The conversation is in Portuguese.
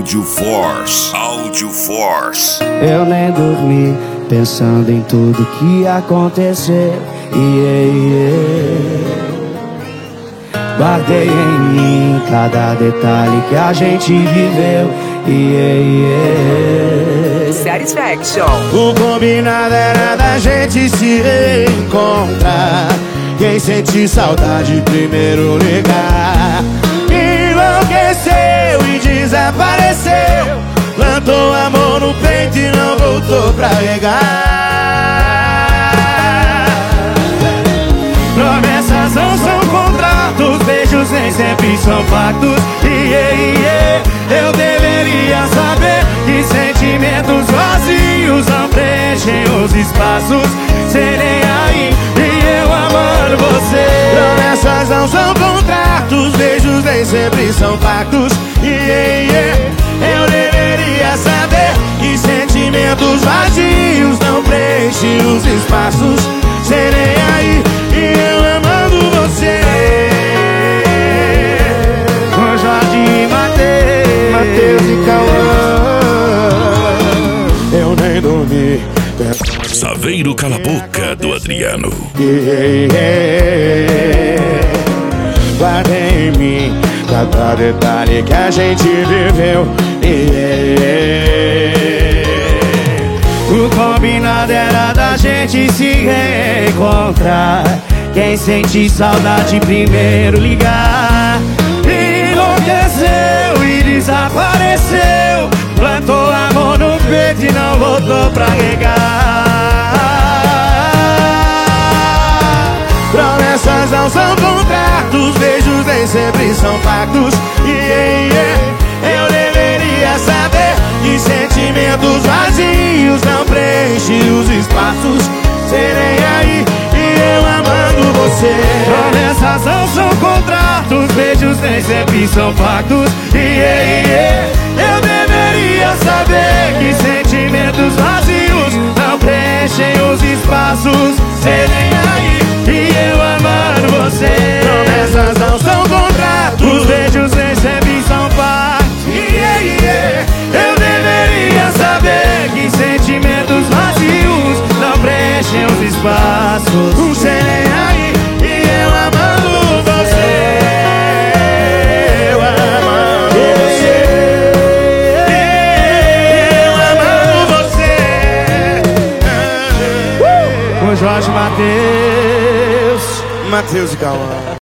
Audio Force. Audio Force. Eu nem dormi pensando em tudo que aconteceu. Guardei em mim cada detalhe que a gente viveu. Satisfaction. O combinado era da gente se reencontrar. Quem sente saudade primeiro ligar. Enlouqueceu e desapareceu. Plantou amor no peito e não voltou pra regar. Promessas não são contratos, beijos nem sempre são factos. Eu deveria saber que sentimentos vazios não preenchem os espaços. Serei aí e eu amando você. Promessas não são contratos, beijos nem sempre são factos. Eu deveria saber que sentimentos vazios não preenchem os espaços. Serei aí e eu amando você. Com Jorge e Matheus e Cauã. Eu nem dormi. Saveiro Cala Boca do Adriano. Guardei em mim cada detalhe que a gente viveu. O combinado era da gente se reencontrar. Quem sente saudade primeiro ligar. Enlouqueceu e desapareceu. Plantou amor no peito e não voltou pra regar. Promessas não são contratos, beijos nem sempre são factos. Eu deveria saber que sentimentos vazios não preenchem os espaços. Serei aí e eu amando você. Promessas não são contratos, beijos nem sempre são factos. Eu deveria saber que sentimentos vazios não preenchem os espaços. Serei aí e eu amando você. Promessas não são contratos, beijos nem sempre são factos. Eu deveria saber que sentimentos vazios não preenchem os espaços. Serei aí e eu amando você. Eu amando você. Eu amando você. Com Jorge, Matheus e Cauã.